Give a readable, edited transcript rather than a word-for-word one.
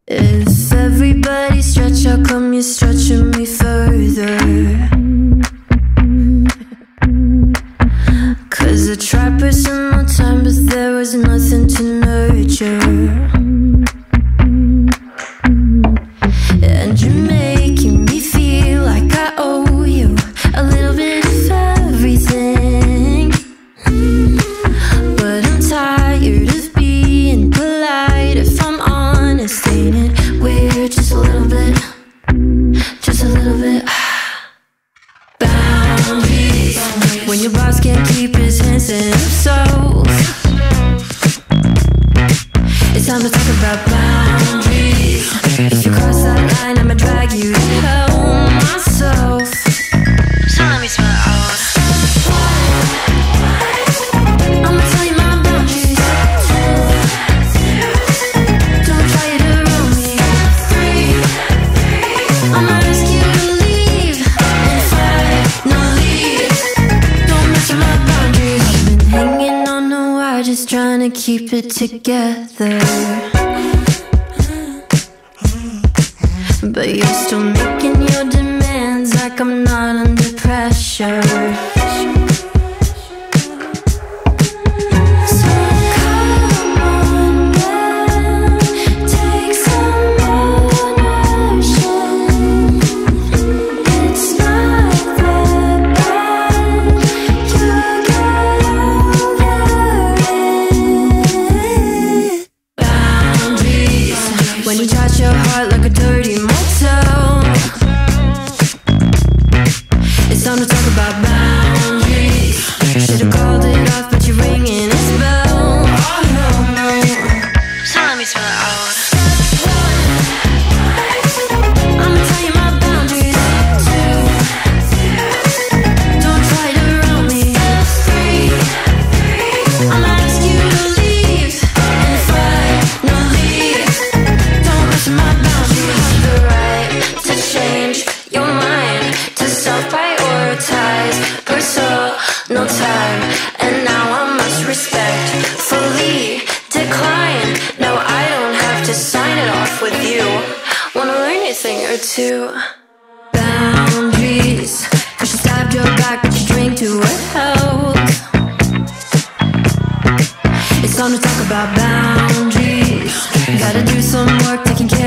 If everybody stretch, how come you're stretching me further? 'Cause I tried personal time, but there was nothing to nurture. And you're making me feel like I owe you a little bit of everything. But I'm tired of being polite. If I'm honest, ain't it weird? Just a little bit, just a little bit. Boundaries, when your boss can't keep his hands in his soul. It's time to talk about boundaries. If you cross that line, I'ma drag you to hell myself. So let me spell it out. I'ma tell you my boundaries. 2, don't try it around me. 3, I'ma ask you to leave. And 5, no leave. Don't mess with my boundaries. I've been hanging on the wire, just trying to keep it together. But you're still making your demands like I'm not under pressure. So come on now, take some ownership. It's not that bad, you get over it. Boundaries, when you touch your heart like a dirty motel. It's time to talk about boundaries. Should've called it off, but you're ringing its bell. Oh no, no. So let me spell it out. I'ma tell you my boundaries. 2, don't try to around me. 3, I'ma ask you to leave. And 5, no leave. Don't mess with my boundaries. You have the right to change your mind, to self-prioritize, personal time. And now I must respectfully decline. No, I don't have to sign it off with you. Wanna learn a thing or two? Boundaries, you should stab your back, but you drink to a health. It's time to talk about boundaries. Gotta do some work taking care